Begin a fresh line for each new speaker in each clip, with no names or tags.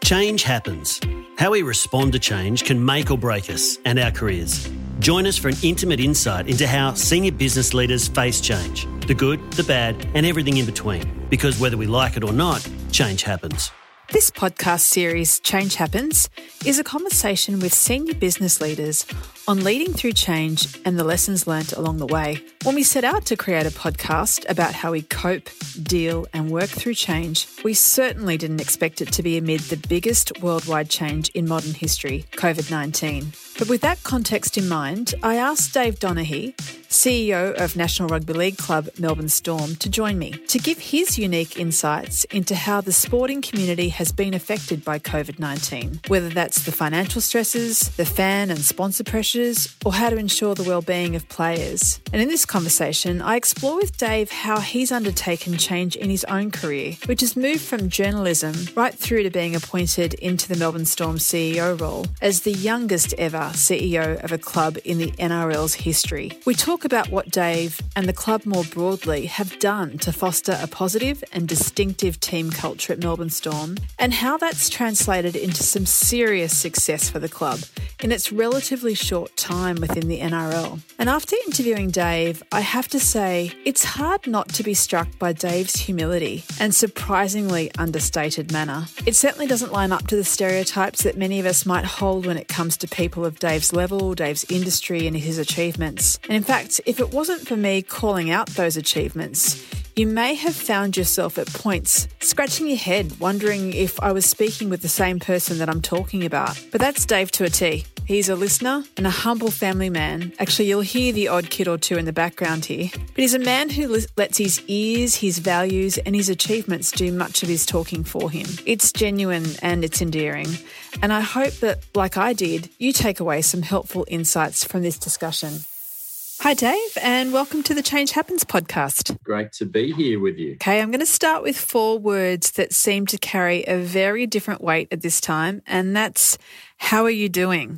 Change happens. How we respond to change can make or break us and our careers. Join us for an intimate insight into how senior business leaders face change, the good, the bad, and everything in between. Because whether we like it or not, change happens.
This podcast series, Change Happens, is a conversation with senior business leaders on leading through change and the lessons learnt along the way. When we set out to create a podcast about how we cope, deal and work through change, we certainly didn't expect it to be amid the biggest worldwide change in modern history, COVID-19. But with that context in mind, I asked Dave Donaghy, CEO of National Rugby League club Melbourne Storm, to join me to give his unique insights into how the sporting community has been affected by COVID-19, whether that's the financial stresses, the fan and sponsor pressures, or how to ensure the well-being of players. And in this conversation, I explore with Dave how he's undertaken change in his own career, which has moved from journalism right through to being appointed into the Melbourne Storm CEO role as the youngest ever CEO of a club in the NRL's history. We talk about what Dave and the club more broadly have done to foster a positive and distinctive team culture at Melbourne Storm and how that's translated into some serious success for the club in its relatively short time within the NRL. And after interviewing Dave, I have to say it's hard not to be struck by Dave's humility and surprisingly understated manner. It certainly doesn't line up to the stereotypes that many of us might hold when it comes to people of Dave's level, Dave's industry and his achievements. And in fact, if it wasn't for me calling out those achievements, you may have found yourself at points scratching your head, wondering if I was speaking with the same person that I'm talking about. But that's Dave to a T. He's a listener and a humble family man. Actually, you'll hear the odd kid or two in the background here. But he's a man who lets his ears, his values and his achievements do much of his talking for him. It's genuine and it's endearing. And I hope that, like I did, you take away some helpful insights from this discussion. Hi, Dave, and welcome to the Change Happens podcast.
Great to be here with you.
Okay, I'm going to start with 4 words that seem to carry a very different weight at this time, and that's, how are you doing?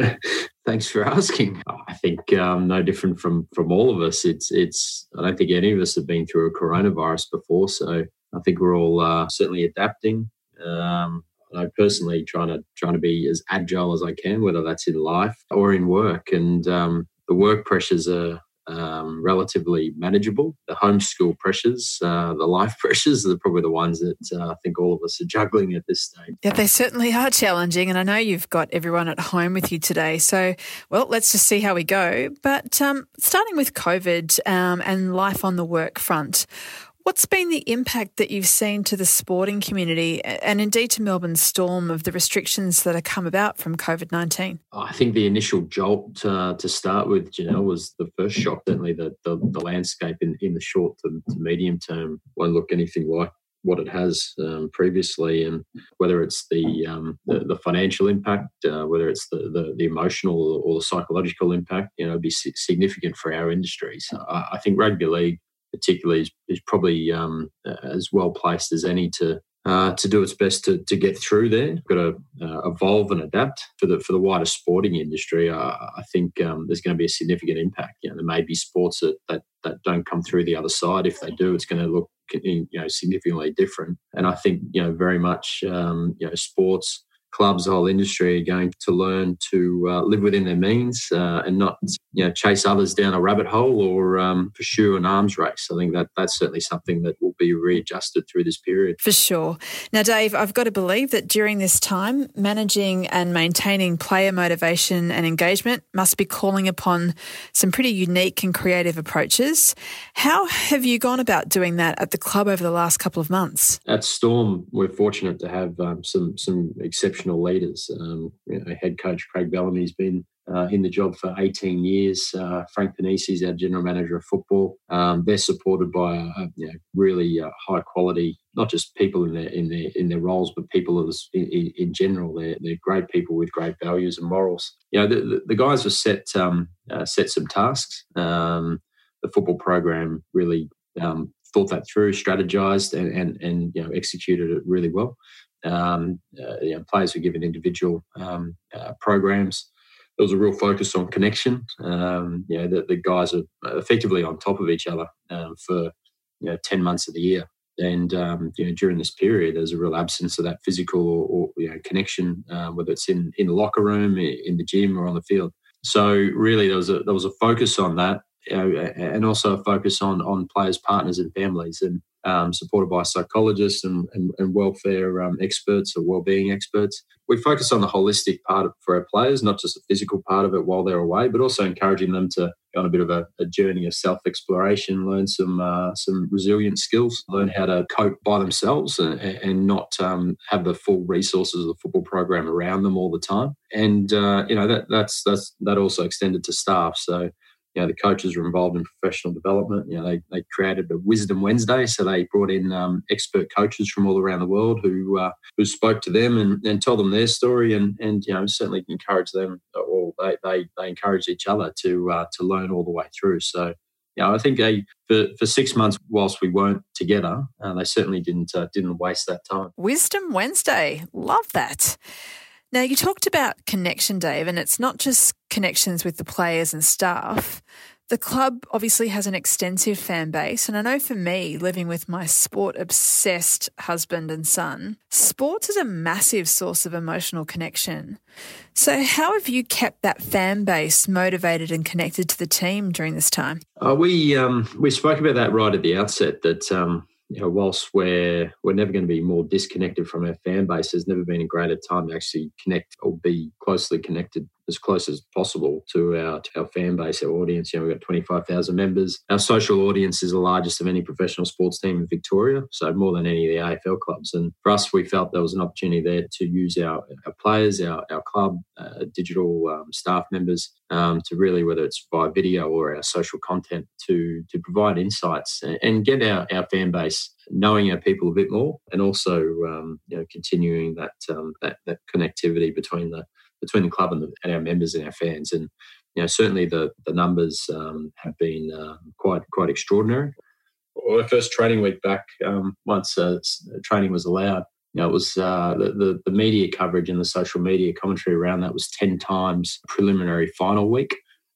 Thanks for asking. I think no different from all of us. It's. I don't think any of us have been through a coronavirus before, so I think we're all certainly adapting. I personally trying to be as agile as I can, whether that's in life or in work, and the work pressures are relatively manageable. The homeschool pressures, the life pressures are probably the ones that I think all of us are juggling at this stage.
Yeah, they certainly are challenging, and I know you've got everyone at home with you today. So, well, let's just see how we go. But starting with COVID and life on the work front, what's been the impact that you've seen to the sporting community and indeed to Melbourne Storm of the restrictions that have come about from COVID-19?
I think the initial jolt to start with, Janelle, was the first shock. Certainly the landscape in the short to medium term won't look anything like what it has previously, and whether it's the financial impact, whether it's the emotional or the psychological impact, it'd be significant for our industry. So I think rugby league particularly is probably as well placed as any to do its best to get through there. Got to evolve and adapt for the wider sporting industry. I think there's going to be a significant impact. There may be sports that don't come through the other side. If they do, it's going to look significantly different. And I think very much sports clubs, the whole industry are going to learn to live within their means and not chase others down a rabbit hole or pursue an arms race. I think that's certainly something that will be readjusted through this period.
For sure. Now, Dave, I've got to believe that during this time, managing and maintaining player motivation and engagement must be calling upon some pretty unique and creative approaches. How have you gone about doing that at the club over the last couple of months?
At Storm, we're fortunate to have some exceptional leaders. Head coach Craig Bellamy's been in the job for 18 years. Frank Panisi is our general manager of football. They're supported by really high quality, not just people in their roles, but people in general. They're great people with great values and morals. The guys have set some tasks. The football program really thought that through, strategized, and executed it really well. Players were given individual programs. There was a real focus on connection. The guys are effectively on top of each other for 10 months of the year. And during this period, there's a real absence of that physical or connection, whether it's in the locker room, in the gym, or on the field. So really, there was a focus on that, and also a focus on players, partners, and families, and supported by psychologists and welfare experts or wellbeing experts. We focus on the holistic part for our players, not just the physical part of it while they're away, but also encouraging them to go on a bit of a journey of self-exploration, learn some resilient skills, learn how to cope by themselves, and not have the full resources of the football program around them all the time. And that also extended to staff. So the coaches were involved in professional development. They created a Wisdom Wednesday, so they brought in expert coaches from all around the world who spoke to them and told them their story, and certainly encouraged them, or they encouraged each other to learn all the way through. So I think for 6 months whilst we weren't together, they certainly didn't waste that time.
Wisdom Wednesday, love that. Now, you talked about connection, Dave, and it's not just connections with the players and staff. The club obviously has an extensive fan base, and I know for me, living with my sport-obsessed husband and son, sports is a massive source of emotional connection. So how have you kept that fan base motivated and connected to the team during this time?
We spoke about that right at the outset, that whilst we're never going to be more disconnected from our fan base, there's never been a greater time to actually connect or be closely connected, as close as possible to our fan base, our audience. We've got 25,000 members. Our social audience is the largest of any professional sports team in Victoria, so more than any of the AFL clubs. And for us, we felt there was an opportunity there to use our players, our club, digital staff members, to really, whether it's via video or our social content, to provide insights and get our fan base knowing our people a bit more, and also continuing that connectivity between the club and our members and our fans. And certainly the numbers have been quite extraordinary. Well, the first training week back, once training was allowed, it was the media coverage and the social media commentary around that was 10 times preliminary final week.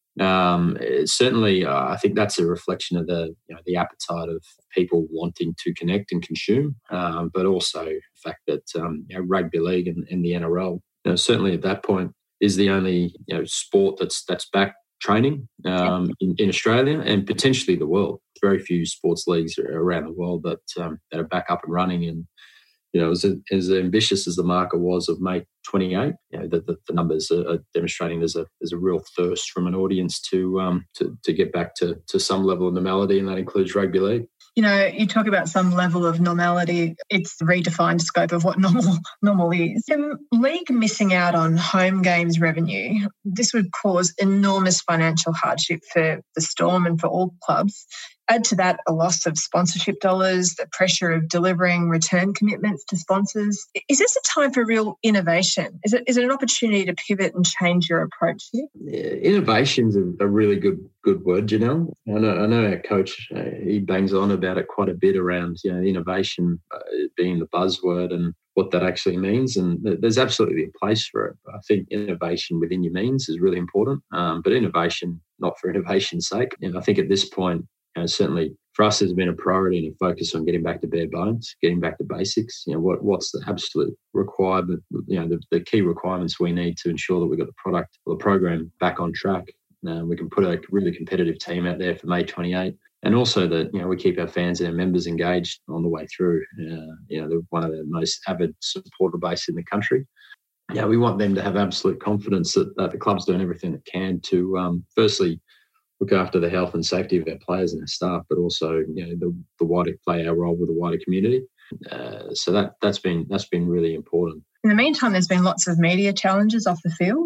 Certainly, I think that's a reflection of the appetite of people wanting to connect and consume, but also the fact that rugby league and the NRL, certainly at that point, is the only sport that's back training in Australia and potentially the world. Very few sports leagues around the world that are back up and running. And as ambitious as the marker was of May 28, the numbers are demonstrating there's a real thirst from an audience to get back to some level of normality, and that includes rugby league.
You talk about some level of normality. It's the redefined scope of what normal is. The league missing out on home games revenue, this would cause enormous financial hardship for the Storm and for all clubs. Add to that a loss of sponsorship dollars, the pressure of delivering return commitments to sponsors. Is this a time for real innovation? Is it an opportunity to pivot and change your approach here?
Innovation's a really good word, Janelle. I know our coach, he bangs on about it quite a bit around innovation being the buzzword and what that actually means. And there's absolutely a place for it. I think innovation within your means is really important, but innovation not for innovation's sake. And I think at this point, certainly for us, there's been a priority and a focus on getting back to bare bones, getting back to basics. What's the absolute requirement, the key requirements we need to ensure that we've got the product or the program back on track. We can put a really competitive team out there for May 28. And also that, we keep our fans and our members engaged on the way through. They're one of the most avid supporter base in the country. We want them to have absolute confidence that the club's doing everything it can to, firstly, look after the health and safety of our players and our staff, but also, the wider, play our role with the wider community. So that's been really important.
In the meantime, there's been lots of media challenges off the field.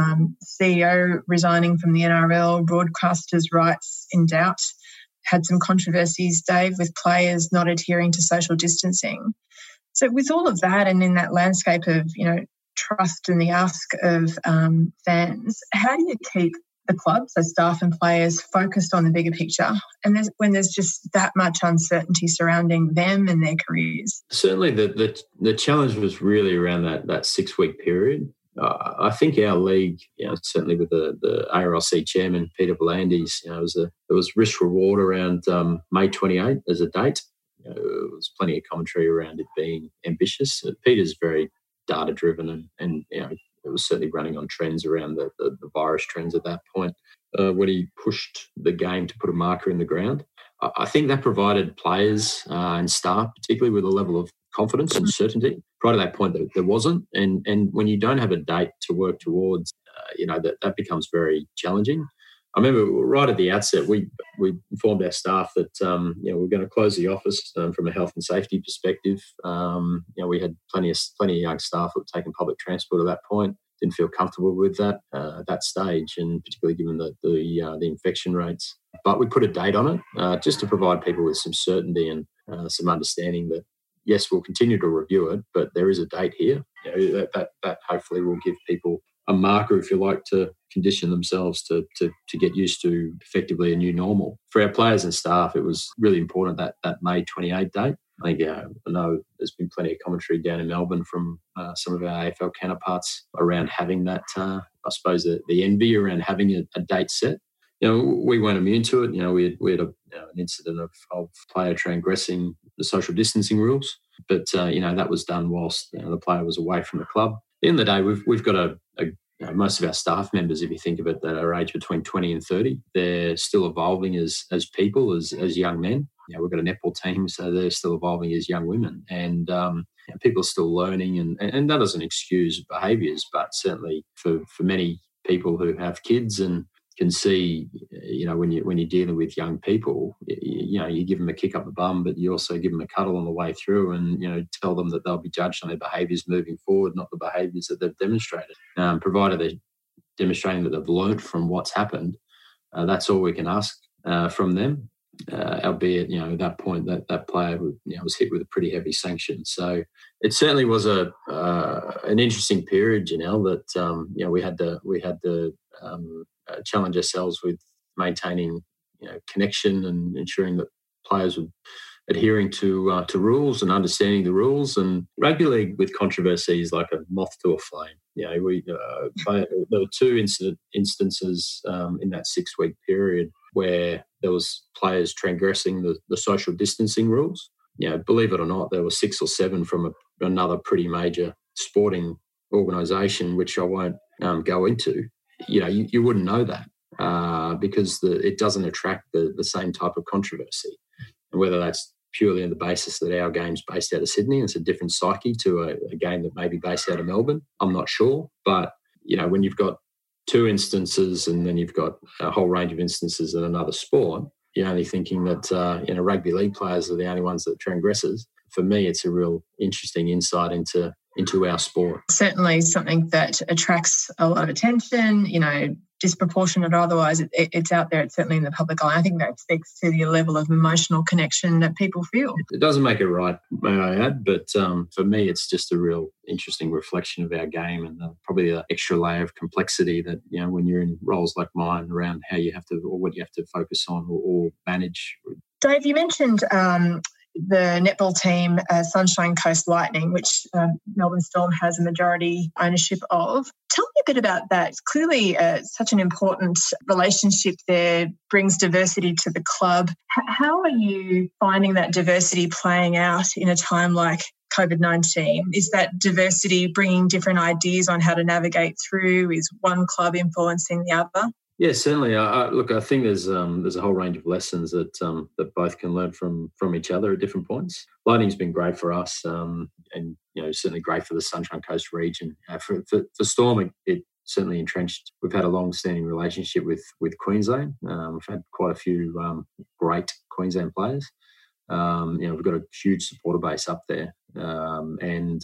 CEO resigning from the NRL, broadcasters' rights in doubt. Had some controversies, Dave, with players not adhering to social distancing. So with all of that and in that landscape of, trust and the ask of fans, how do you keep the club, so staff and players, focused on the bigger picture, and when there's just that much uncertainty surrounding them and their careers?
Certainly the challenge was really around that 6-week period. I think our league, certainly with the ARLC chairman, Peter V'landys, there was risk reward around May 28 as a date. there was plenty of commentary around it being ambitious. Peter's very data-driven and it was certainly running on trends around the virus trends at that point when he pushed the game to put a marker in the ground. I think that provided players and staff, particularly with a level of confidence and certainty. Prior to that point, there wasn't. And when you don't have a date to work towards, that becomes very challenging. I remember right at the outset, we informed our staff that we're going to close the office from a health and safety perspective. We had plenty of young staff who were taking public transport at that point. Didn't feel comfortable with that at that stage, and particularly given the infection rates. But we put a date on it just to provide people with some certainty and some understanding that yes, we'll continue to review it, but there is a date here. That hopefully will give people a marker, if you like, to condition themselves to get used to effectively a new normal. For our players and staff, it was really important that May 28 date. I think I know there's been plenty of commentary down in Melbourne from some of our AFL counterparts around having that, I suppose, the envy around having a date set. We weren't immune to it. We had an incident of player transgressing the social distancing rules, but that was done whilst the player was away from the club. At the end of the day, we've got most of our staff members, if you think of it, that are aged between 20 and 30, they're still evolving as people, as young men. We've got a netball team, so they're still evolving as young women. And people are still learning, and that doesn't excuse behaviours, but certainly for many people who have kids and can see, when you're dealing with young people, you give them a kick up the bum, but you also give them a cuddle on the way through, and tell them that they'll be judged on their behaviours moving forward, not the behaviours that they've demonstrated. Provided they're demonstrating that they've learnt from what's happened, that's all we can ask from them. Albeit, at that point, that player was hit with a pretty heavy sanction. So it certainly was an interesting period, Janelle, that we had to challenge ourselves with maintaining connection and ensuring that players were adhering to rules and understanding the rules. And rugby league with controversy is like a moth to a flame. There were two instances in that 6-week period where there was players transgressing the social distancing rules. Believe it or not, there were 6 or 7 from another pretty major sporting organisation, which I won't go into. You wouldn't know that because it doesn't attract the same type of controversy. And whether that's purely on the basis that our game's based out of Sydney, it's a different psyche to a game that may be based out of Melbourne, I'm not sure. But, when you've got 2 instances and then you've got a whole range of instances in another sport, you're only thinking that rugby league players are the only ones that transgresses. For me, it's a real interesting insight into our sport.
Certainly something that attracts a lot of attention, disproportionate or otherwise. It's out there. It's certainly in the public eye. I think that speaks to the level of emotional connection that people feel.
It doesn't make it right, may I add, but for me, it's just a real interesting reflection of our game and probably an extra layer of complexity that, when you're in roles like mine around how you have to, or what you have to focus on or manage.
Dave, you mentioned the netball team, Sunshine Coast Lightning, which Melbourne Storm has a majority ownership of. Tell me a bit about that. Clearly, such an important relationship there, brings diversity to the club. How are you finding that diversity playing out in a time like COVID-19? Is that diversity bringing different ideas on how to navigate through? Is one club influencing the other?
Yeah, certainly. Look, I think there's a whole range of lessons that both can learn from each other at different points. Lightning's been great for us, and certainly great for the Sunshine Coast region. For Storm, it certainly entrenched. We've had a long-standing relationship with Queensland. We've had quite a few great Queensland players. We've got a huge supporter base up there, and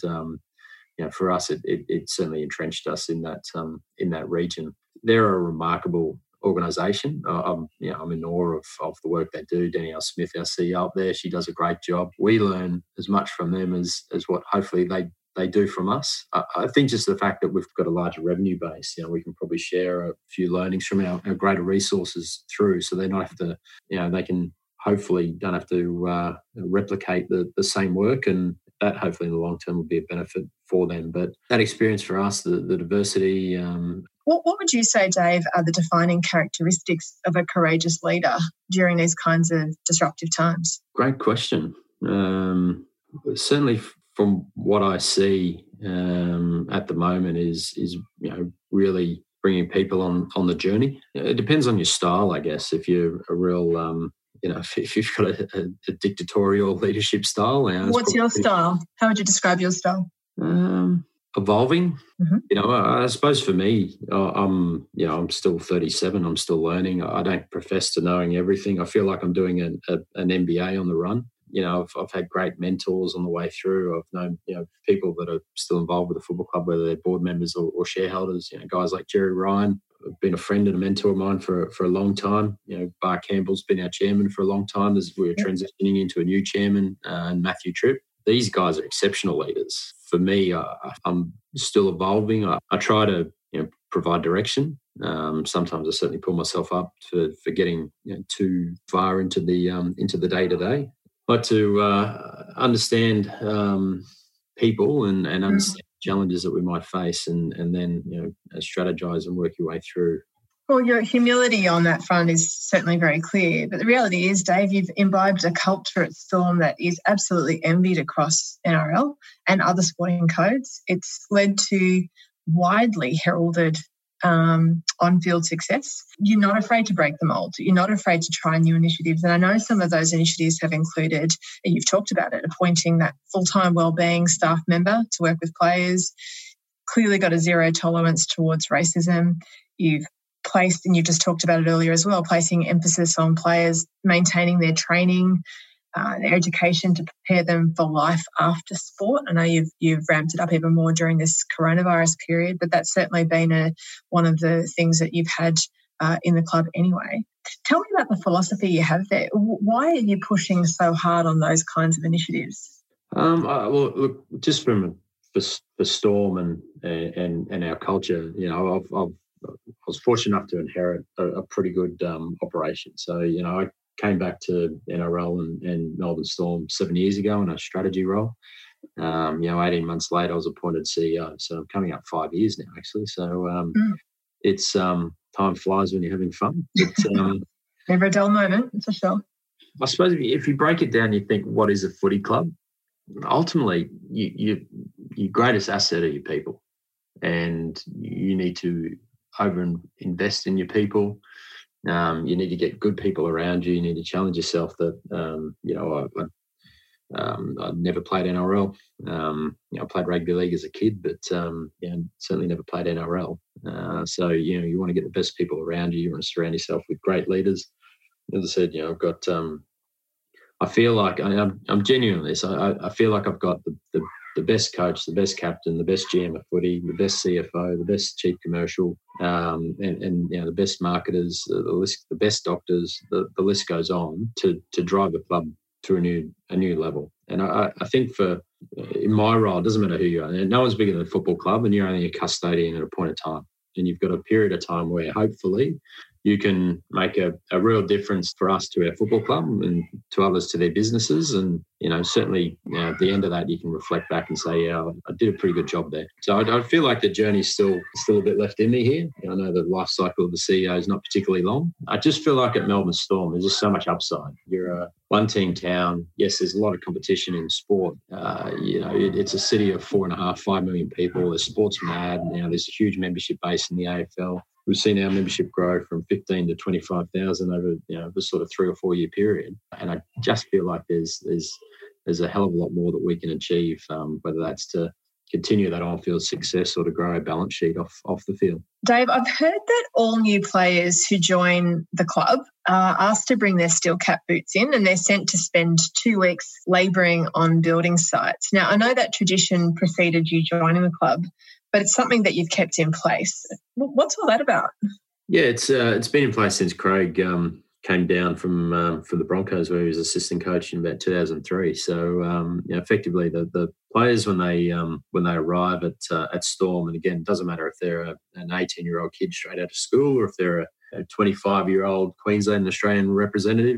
for us, it certainly entrenched us in that region. They're a remarkable organisation. I'm in awe of the work they do. Danielle Smith, our CEO up there, she does a great job. We learn as much from them as what hopefully they do from us. I think just the fact that we've got a larger revenue base, we can probably share a few learnings from our greater resources through, so they don't have to, they can hopefully don't have to replicate the same work, and that hopefully in the long term will be a benefit for them. But that experience for us, the diversity.
What would you say, Dave, are the defining characteristics of a courageous leader during these kinds of disruptive times?
Great question. Certainly from what I see at the moment is really bringing people on the journey. It depends on your style, I guess. If you're a real if you've got a dictatorial leadership style.
What's your style? How would you describe your style?
Evolving.
Mm-hmm.
I suppose for me, I'm still 37. I'm still learning. I don't profess to knowing everything. I feel like I'm doing an MBA on the run. I've had great mentors on the way through. I've known, people that are still involved with the football club, whether they're board members or shareholders, guys like Jerry Ryan have been a friend and a mentor of mine for a long time. Bar Campbell's been our chairman for a long time as we're transitioning into a new chairman, and Matthew Tripp. These guys are exceptional leaders. For me, I'm still evolving. I try to provide direction. Sometimes I certainly pull myself up for getting too far into the day-to-day. I like to understand people and understand challenges that we might face, and then strategize and work your way through.
Well, your humility on that front is certainly very clear. But the reality is, Dave, you've imbibed a culture at Storm that is absolutely envied across NRL and other sporting codes. It's led to widely heralded on-field success. You're not afraid to break the mold. You're not afraid to try new initiatives. And I know some of those initiatives have included, and you've talked about it, appointing that full-time wellbeing staff member to work with players, clearly got a zero tolerance towards racism. You've placed, and you just talked about it earlier as well, placing emphasis on players maintaining their training, their education to prepare them for life after sport. I know you've ramped it up even more during this coronavirus period, but that's certainly been one of the things that you've had in the club anyway. Tell me about the philosophy you have there. Why are you pushing so hard on those kinds of initiatives?
Well, look, just for Storm and our culture, I was fortunate enough to inherit a pretty good operation. So, I came back to NRL and Melbourne Storm 7 years ago in a strategy role. 18 months later, I was appointed CEO. So I'm coming up 5 years now, actually. So it's time flies when you're having fun.
Never a dull moment, for sure.
I suppose if you break it down, you think, what is a footy club? Ultimately, your greatest asset are your people. And you need to over-invest in your people. You need to get good people around you. You need to challenge yourself that, I never played NRL. I played rugby league as a kid, but certainly never played NRL. So, you want to get the best people around you. You want to surround yourself with great leaders. As I said, I've got, I feel like, I'm genuine on this. I feel like I've got the best coach, the best captain, the best GM of footy, the best CFO, the best chief commercial, and the best marketers, the best doctors. The list goes on to drive the club to a new level. And I think in my role, it doesn't matter who you are. No one's bigger than a football club, and you're only a custodian at a point of time. And you've got a period of time where hopefully you can make a real difference for us to our football club and to others to their businesses. And, certainly at the end of that, you can reflect back and say, yeah, I did a pretty good job there. So I feel like the journey's still a bit left in me here. I know the life cycle of the CEO is not particularly long. I just feel like at Melbourne Storm, there's just so much upside. You're a one-team town. Yes, there's a lot of competition in sport. It's a city of 5 million people. The sport's mad. There's a huge membership base in the AFL. We've seen our membership grow from 15 to 25,000 over the sort of 3 or 4 year period, and I just feel like there's a hell of a lot more that we can achieve, whether that's to continue that on-field success or to grow our balance sheet off the field.
Dave, I've heard that all new players who join the club are asked to bring their steel cap boots in, and they're sent to spend 2 weeks labouring on building sites. Now, I know that tradition preceded you joining the club, but it's something that you've kept in place. What's all that about?
Yeah, it's been in place since Craig came down from the Broncos, where he was assistant coach in about 2003. So effectively, the players when they arrive at Storm, and again, it doesn't matter if they're an 18-year-old kid straight out of school or if they're a 25-year-old Queensland Australian representative.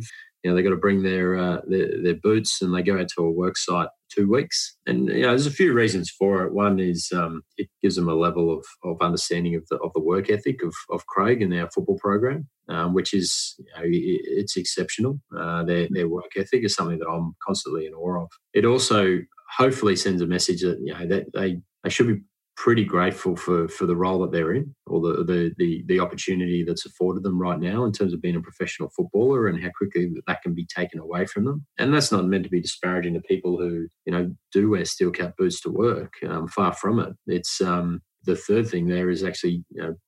they got to bring their boots, and they go out to a work site 2 weeks. And there's a few reasons for it. One is it gives them a level of understanding of the work ethic of Craig and our football program, which is it's exceptional. Their work ethic is something that I'm constantly in awe of. It also hopefully sends a message that that they should be pretty grateful for the role that they're in, or the opportunity that's afforded them right now in terms of being a professional footballer, and how quickly that can be taken away from them. And that's not meant to be disparaging to people who do wear steel cap boots to work. Far from it. It's the third thing there is actually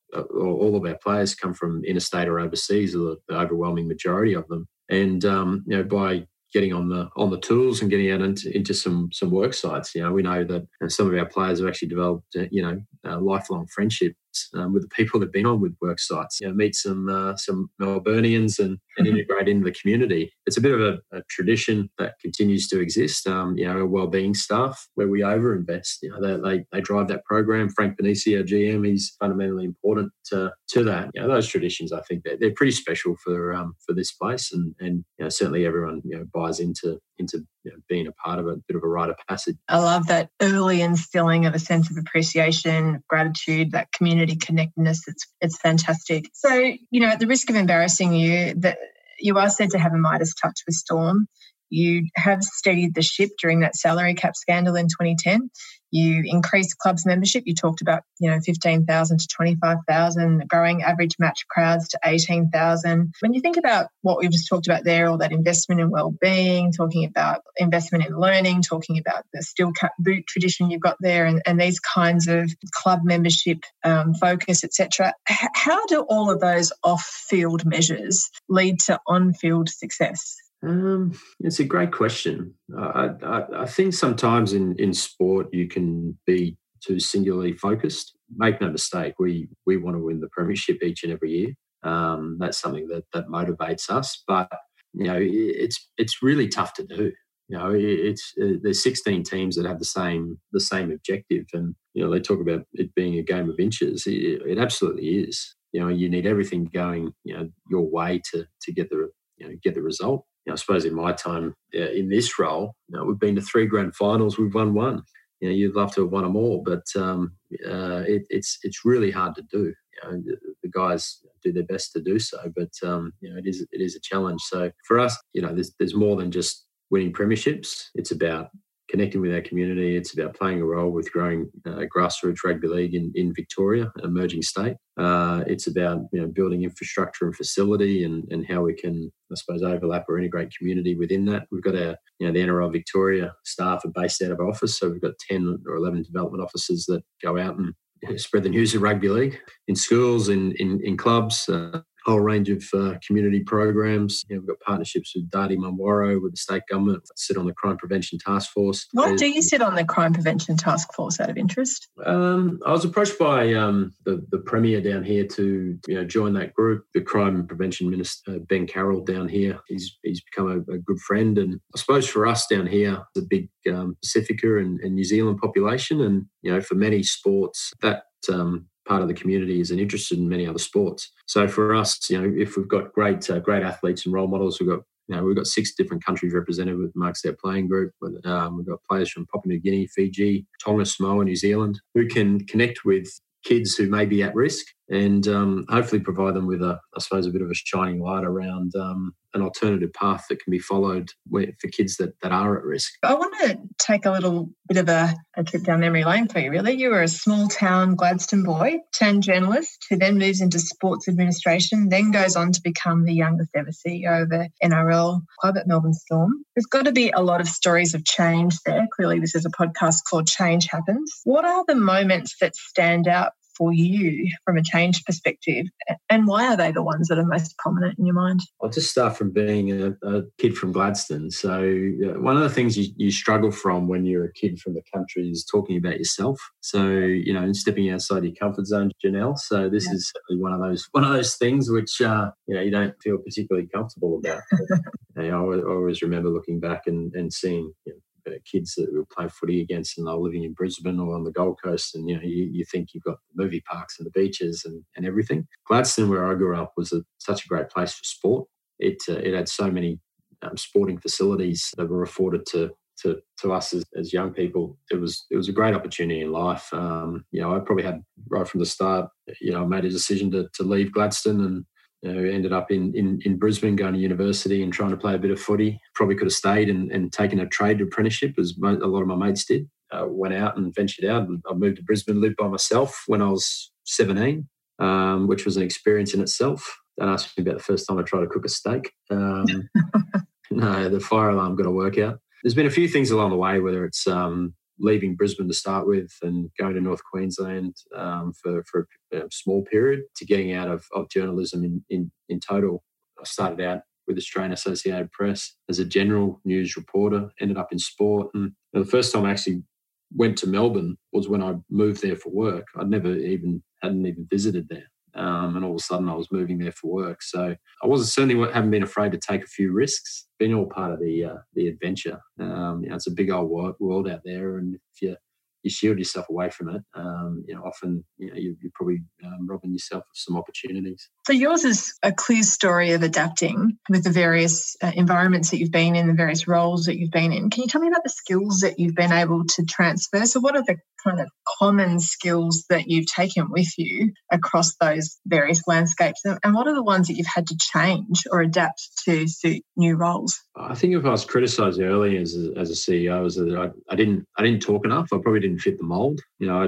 all of our players come from interstate or overseas, or the overwhelming majority of them. And by getting on the tools and getting out into some work sites, we know that some of our players have actually developed lifelong friendships with the people they've been on with work sites. Meet some Melburnians and integrate into the community. It's a bit of a tradition that continues to exist. A wellbeing staff where we overinvest. They drive that program. Frank Benisi, our GM, he's fundamentally important to that. Those traditions, I think they're pretty special for this place, and certainly everyone buys into being a part of a bit of a rite of passage.
I love that early instilling of a sense of appreciation, gratitude, that community connectedness. It's fantastic. So, at the risk of embarrassing you, that you are said to have a Midas touch with Storm. You have steadied the ship during that salary cap scandal in 2010. You increased club's membership. You talked about, 15,000 to 25,000, growing average match crowds to 18,000. When you think about what we've just talked about there, all that investment in well-being, talking about investment in learning, talking about the steel cap boot tradition you've got there, and these kinds of club membership focus, etc. How do all of those off-field measures lead to on-field success?
It's a great question. I think sometimes in sport you can be too singularly focused. Make no mistake, we want to win the premiership each and every year. That's something that motivates us. But it's really tough to do. There's 16 teams that have the same objective, and they talk about it being a game of inches. It absolutely is. You need everything going your way to get the result. I suppose in my time in this role, we've been to 3 grand finals. We've won 1. You'd love to have won them all, but it's really hard to do. The guys do their best to do so, but it is a challenge. So for us, there's more than just winning premierships. It's about connecting with our community. It's about playing a role with growing grassroots rugby league in Victoria, an emerging state. It's about building infrastructure and facility, and how we can, I suppose, overlap or integrate community within that. We've got our the NRL Victoria staff are based out of our office, so we've got 10 or 11 development officers that go out and spread the news of rugby league in schools, in clubs. Whole range of community programs. We've got partnerships with Dadi Mamwaro, with the state government. Sit on the Crime Prevention Task Force.
Why do you sit on the Crime Prevention Task Force out of interest? I
was approached by the Premier down here to join that group. The Crime Prevention Minister, Ben Carroll, down here, he's become a good friend. And I suppose for us down here, the big Pacifica and New Zealand population, and for many sports, that part of the community is interested in many other sports. So for us, if we've got great athletes and role models, we've got 6 different countries represented with Mark's our playing group. We've got players from Papua New Guinea, Fiji, Tonga, Samoa, New Zealand, who can connect with kids who may be at risk, and hopefully provide them with a bit of a shining light around an alternative path that can be followed for kids that are at risk.
I want to take a little bit of a trip down memory lane for you, really. You were a small town Gladstone boy, turned journalist, who then moves into sports administration, then goes on to become the youngest ever CEO of the NRL club at Melbourne Storm. There's got to be a lot of stories of change there. Clearly, this is a podcast called Change Happens. What are the moments that stand out for you from a change perspective, and why are they the ones that are most prominent in your mind? I'll
just start from being a kid from Gladstone. So one of the things you struggle from when you're a kid from the country is talking about yourself. So, and stepping outside your comfort zone, Janelle. So this is certainly one of those things which, you don't feel particularly comfortable about. I always remember looking back and seeing, kids that we were playing footy against, and they were living in Brisbane or on the Gold Coast, and you think you've got the movie parks and the beaches and everything. Gladstone, where I grew up, was such a great place for sport. It had so many sporting facilities that were afforded to us as young people. It was a great opportunity in life. I probably had right from the start, I made a decision to leave Gladstone and ended up in Brisbane going to university and trying to play a bit of footy. Probably could have stayed and taken a trade apprenticeship as a lot of my mates did. Went out and ventured out. I moved to Brisbane, lived by myself when I was 17, which was an experience in itself. Don't ask me about the first time I tried to cook a steak. No, the fire alarm got to work out. There's been a few things along the way, whether it's leaving Brisbane to start with and going to North Queensland for a small period to getting out of journalism in total. I started out with Australian Associated Press as a general news reporter, ended up in sport. And the first time I actually went to Melbourne was when I moved there for work. Hadn't even visited there. And all of a sudden I was moving there for work. So I haven't been afraid to take a few risks. Been all part of the adventure. It's a big old world out there, and if you shield yourself away from it, often you're probably robbing yourself of some opportunities.
So yours is a clear story of adapting with the various environments that you've been in, the various roles that you've been in. Can you tell me about the skills that you've been able to transfer? So what are the kind of common skills that you've taken with you across those various landscapes, and what are the ones that you've had to change or adapt to suit new roles?
I think if I was criticised early as a CEO, is that I didn't talk enough. I probably didn't fit the mould.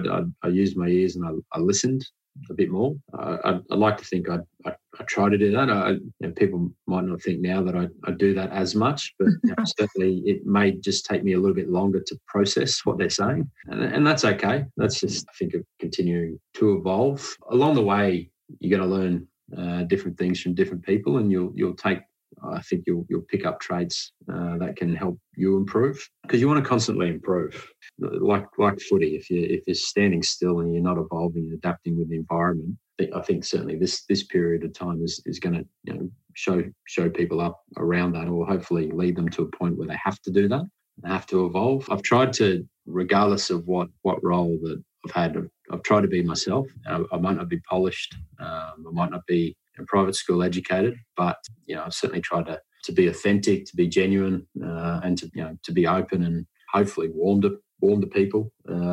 I used my ears and I listened a bit more. I like to think I try to do that. People might not think now that I do that as much, but certainly it may just take me a little bit longer to process what they're saying, and that's okay. That's just, I think, of continuing to evolve. Along the way, you're going to learn different things from different people, and you'll take. I think you'll pick up traits that can help you improve, because you want to constantly improve. Like footy, if you're standing still and you're not evolving and adapting with the environment, I think certainly this period of time is going to show people up around that, or hopefully lead them to a point where they have to do that, they have to evolve. I've tried to, regardless of what role that I've had, I've tried to be myself. I might not be polished, I might not be private school educated, but I've certainly tried to be authentic, to be genuine, and to be open and hopefully warm to people.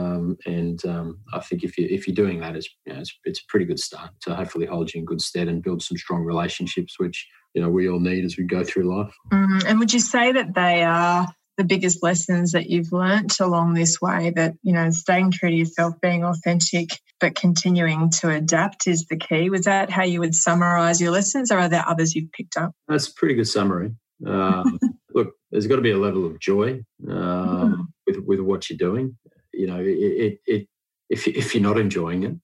I think if you're doing that, it's a pretty good start to hopefully hold you in good stead and build some strong relationships, which we all need as we go through life.
And would you say that they are the biggest lessons that you've learnt along this way, that, staying true to yourself, being authentic, but continuing to adapt is the key? Was that how you would summarise your lessons, or are there others you've picked up?
That's a pretty good summary. Look, there's got to be a level of joy with what you're doing. If you're not enjoying it,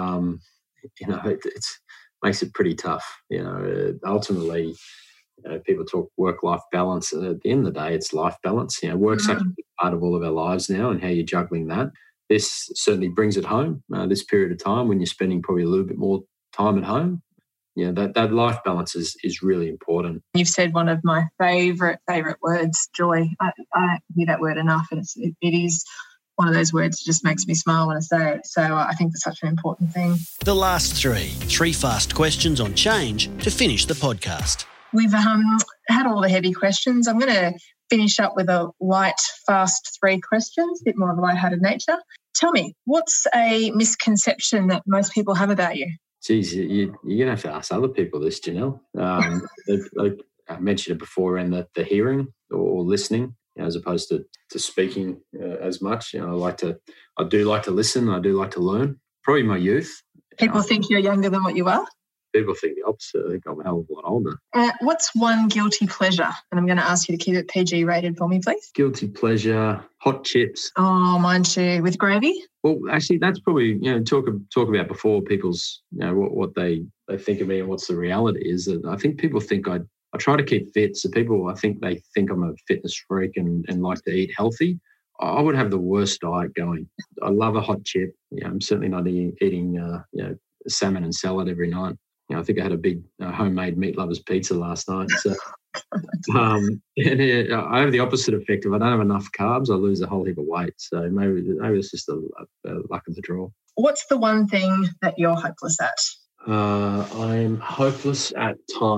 it makes it pretty tough. Ultimately, people talk work-life balance, and at the end of the day, it's life balance. Work's such a big part of all of our lives now, and how you're juggling that. This certainly brings it home. This period of time when you're spending probably a little bit more time at home, that life balance is really important.
You've said one of my favourite words, joy. I don't hear that word enough, and it is one of those words that just makes me smile when I say it. So I think that's such an important thing.
The last three fast questions on change to finish the podcast.
We've had all the heavy questions. I'm going to finish up with a light, fast 3 questions, a bit more of a lighthearted nature. Tell me, what's a misconception that most people have about you?
Geez, you're going to have to ask other people this, Janelle. I mentioned it before, and the hearing or listening, as opposed to speaking as much. I do like to listen. I do like to learn. Probably my youth.
People think you're younger than what you are?
People think the opposite. I think I'm a hell of a lot older.
What's one guilty pleasure? And I'm going to ask you to keep it PG rated for me, please.
Guilty pleasure, hot chips.
Oh, mine too. With gravy?
Well, actually, that's probably, talk about before people's, what they think of me and what's the reality is. That I think people think I try to keep fit. So I think they think I'm a fitness freak and like to eat healthy. I would have the worst diet going. I love a hot chip. I'm certainly not eating salmon and salad every night. I think I had a big homemade meat lovers pizza last night. So, I have the opposite effect. If I don't have enough carbs, I lose a whole heap of weight. So maybe it's just a luck of the draw.
What's the one thing that you're hopeless at?
I'm hopeless at time.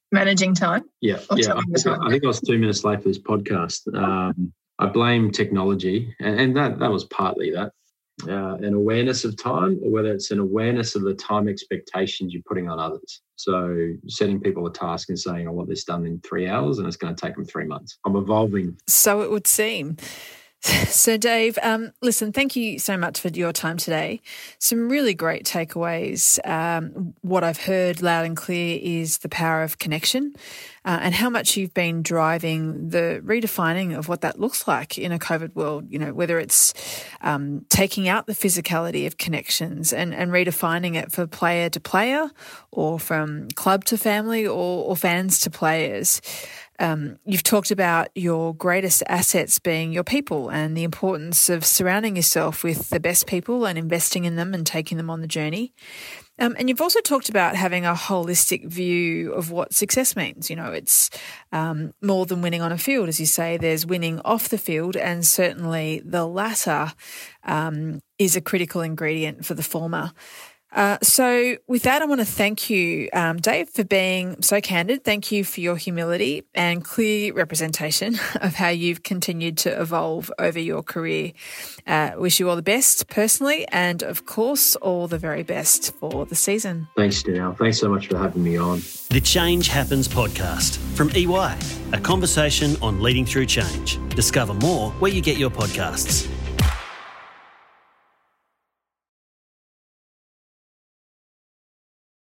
Managing time?
Yeah. I think I was 2 minutes late for this podcast. I blame technology, and that was partly that. An awareness of time, or whether it's an awareness of the time expectations you're putting on others. So setting people a task and saying, I want this done in 3 hours and it's going to take them 3 months. I'm evolving.
So it would seem. So Dave, listen, thank you so much for your time today. Some really great takeaways. What I've heard loud and clear is the power of connection and how much you've been driving the redefining of what that looks like in a COVID world, you know, whether it's taking out the physicality of connections and redefining it for player to player or from club to family or fans to players. You've talked about your greatest assets being your people and the importance of surrounding yourself with the best people and investing in them and taking them on the journey. And you've also talked about having a holistic view of what success means. You know, it's more than winning on a field. As you say, there's winning off the field, and certainly the latter is a critical ingredient for the former. So with that, I want to thank you, Dave, for being so candid. Thank you for your humility and clear representation of how you've continued to evolve over your career. Wish you all the best personally and, of course, all the very best for the season.
Thanks, Janelle. Thanks so much for having me on.
The Change Happens podcast from EY, a conversation on leading through change. Discover more where you get your podcasts.